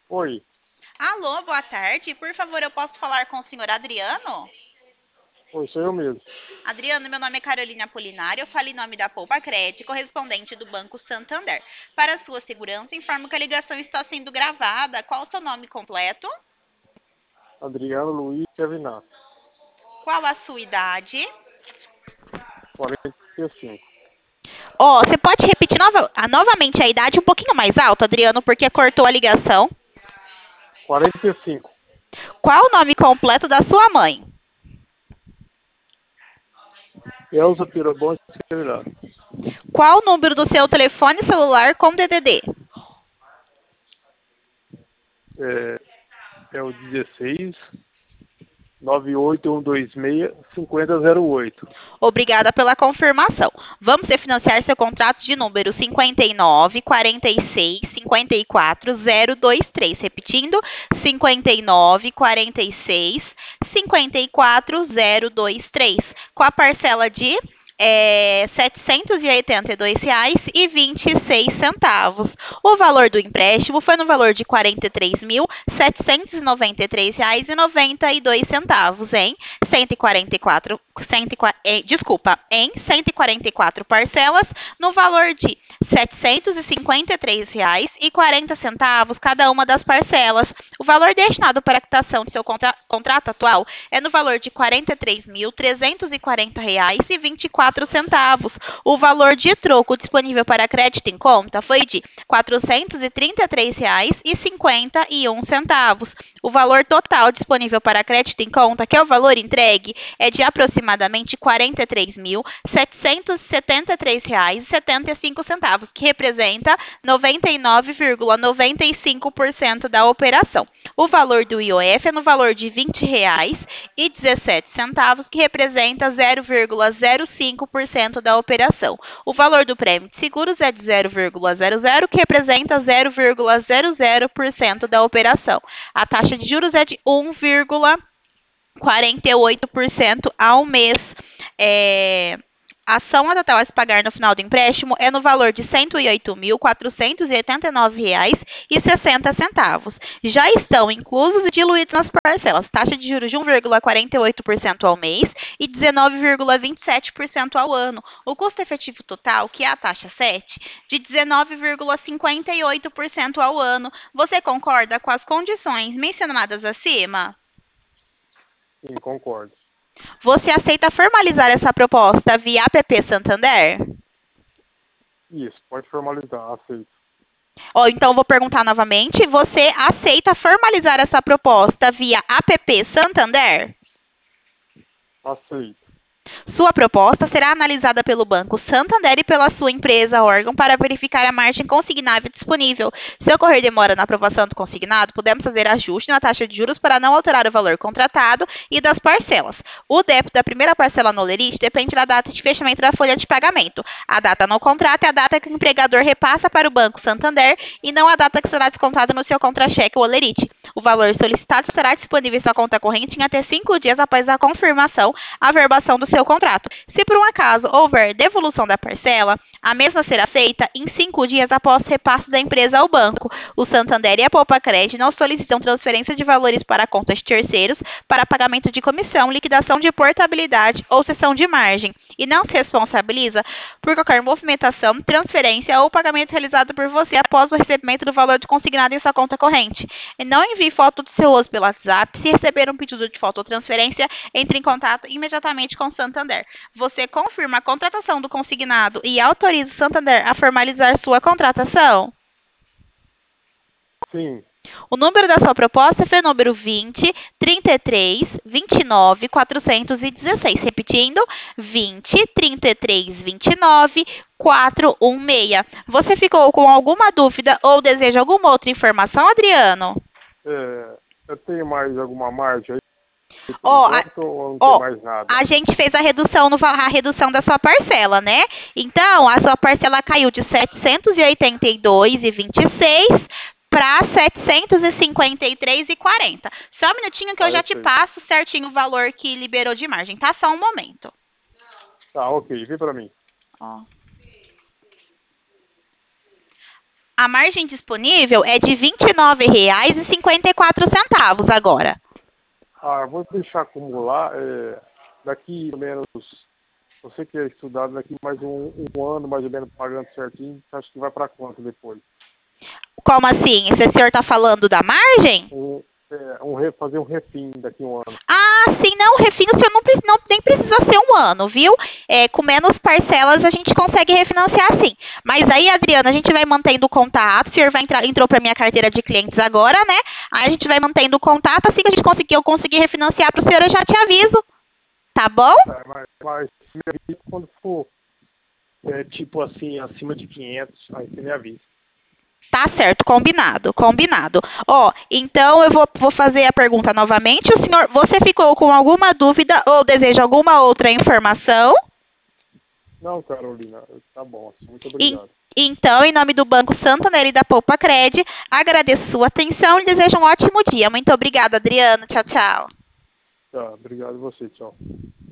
Oi, Alô, boa tarde. Por favor, eu posso falar com o senhor Adriano? oi, sou eu mesmo. Adriano, meu nome é Carolina Polinário. Eu falo em nome da Poupa Cred, correspondente do Banco Santander. Para sua segurança, informo que a ligação está sendo gravada. Qual o seu nome completo? Adriano Luiz Kevinato, Qual a sua idade? 45. Você pode repetir novamente a idade um pouquinho mais alto, Adriano, porque cortou a ligação. 45. Qual o nome completo da sua mãe? Elza Pirobon Kevinato. Qual o número do seu telefone celular com DDD? É o 16 98126 5008. Obrigada pela confirmação. Vamos refinanciar seu contrato de número 59 46 54 023. Repetindo, 59 46 54 023. Com a parcela de R$ 782,26. O valor do empréstimo foi no valor de R$ 43.793,92 em 144, em 144 parcelas, no valor de R$ 753,40 cada uma das parcelas. O valor destinado para a quitação de seu contrato atual é no valor de R$ 43.340,24. O valor de troco disponível para crédito em conta foi de R$ 433,51. O valor total disponível para crédito em conta, que é o valor entregue, é de aproximadamente R$ 43.773,75, que representa 99,95% da operação. O valor do IOF é no valor de R$ 20,17, que representa 0,05% da operação. O valor do prêmio de seguros é de 0,00, que representa 0,00% da operação. A taxa de juros é de 1,48% ao mês. A ação total a se pagar no final do empréstimo é no valor de R$ 108.489,60. Já estão inclusos e diluídos nas parcelas taxa de juros de 1,48% ao mês e 19,27% ao ano. O custo efetivo total, que é a taxa 7, de 19,58% ao ano. Você concorda com as condições mencionadas acima? Sim, concordo. Você aceita formalizar essa proposta via app Santander? Isso, pode formalizar, aceito. Então, vou perguntar novamente. Você aceita formalizar essa proposta via app Santander? Aceito. Sua proposta será analisada pelo Banco Santander e pela sua empresa órgão para verificar a margem consignável disponível. Se ocorrer demora na aprovação do consignado, podemos fazer ajuste na taxa de juros para não alterar o valor contratado e das parcelas. O débito da primeira parcela no Lerite depende da data de fechamento da folha de pagamento. A data no contrato é a data que o empregador repassa para o Banco Santander e não a data que será descontada no seu contra-cheque ou Olerite. O valor solicitado estará disponível em sua conta corrente em até 5 dias após a confirmação, averbação do seu contrato. Se por um acaso houver devolução da parcela, a mesma será feita em 5 dias após o repasse da empresa ao banco. O Santander e a Poupa-Cred não solicitam transferência de valores para contas de terceiros para pagamento de comissão, liquidação de portabilidade ou cessão de margem e não se responsabiliza por qualquer movimentação, transferência ou pagamento realizado por você após o recebimento do valor consignado em sua conta corrente. E não envie foto do seu rosto pelo WhatsApp. Se receber um pedido de foto ou transferência, entre em contato imediatamente com o Santander. Você confirma a contratação do consignado e autoriza o Santander a formalizar sua contratação? Sim, O número da sua proposta foi o número 20 33 29 416. Repetindo, 20 33 29 416. Você ficou com alguma dúvida ou deseja alguma outra informação, Adriano? eu tenho mais alguma margem aí por Ó, a, enquanto ou não tem ó, mais nada? a gente fez a redução da sua parcela, né? Então, a sua parcela caiu de 782,26 para 753,40. Só um minutinho que eu Ah, já eu te sei. passo certinho o valor que liberou de margem, tá? Só um momento. Tá, ok, vem para mim. Ó. A margem disponível é de R$ 29,54 agora. Ah, eu vou deixar acumular, daqui pelo menos, você que é estudado, daqui mais um ano, mais ou menos, pagando certinho, acho que vai para quanto depois? Como assim? Se o senhor está falando da margem? Fazer um refim daqui a um ano. Ah, sim, não, refino o senhor nem precisa ser um ano, viu? Com menos parcelas a gente consegue refinanciar sim. Mas aí, Adriana, a gente vai mantendo o contato. O senhor entrou para minha carteira de clientes agora, né? Aí a gente vai mantendo o contato. Assim que eu conseguir refinanciar para o senhor, eu já te aviso. Tá bom? Mas me avisa quando for, tipo assim, acima de 500, aí você me avisa. Tá certo, combinado, combinado. Ó, então eu vou fazer a pergunta novamente. O senhor, você ficou com alguma dúvida ou deseja alguma outra informação? Não, Carolina, tá bom, muito Em- obrigado. Então, em nome do Banco Santander e da Poupa Cred, agradeço sua atenção e desejo um ótimo dia. Muito obrigada, Adriano. Tchau, tchau. Tá, obrigado a você, tchau.